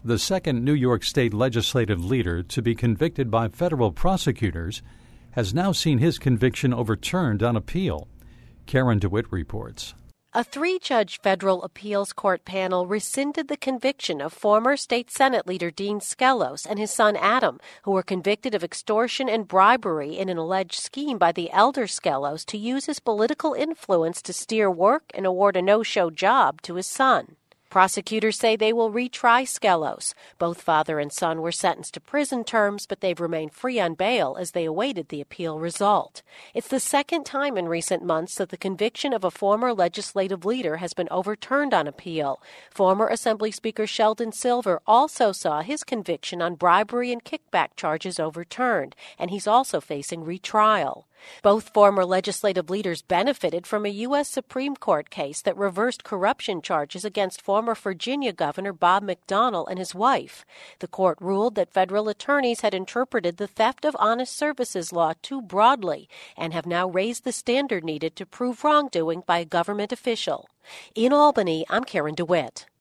the second New York State legislative leader to be convicted by federal prosecutors, has now seen his conviction overturned on appeal. Karen DeWitt reports. A three-judge federal appeals court panel rescinded the conviction of former state Senate leader Dean Skelos and his son Adam, who were convicted of extortion and bribery in an alleged scheme by the elder Skelos to use his political influence to steer work and award a no-show job to his son. Prosecutors say they will retry Skelos. Both father and son were sentenced to prison terms, but they've remained free on bail as they awaited the appeal result. It's the second time in recent months that the conviction of a former legislative leader has been overturned on appeal. Former Assembly Speaker Sheldon Silver also saw his conviction on bribery and kickback charges overturned, and he's also facing retrial. Both former legislative leaders benefited from a U.S. Supreme Court case that reversed corruption charges against former Virginia Governor Bob McDonnell and his wife. The court ruled that federal attorneys had interpreted the theft of honest services law too broadly and have now raised the standard needed to prove wrongdoing by a government official. In Albany, I'm Karen DeWitt.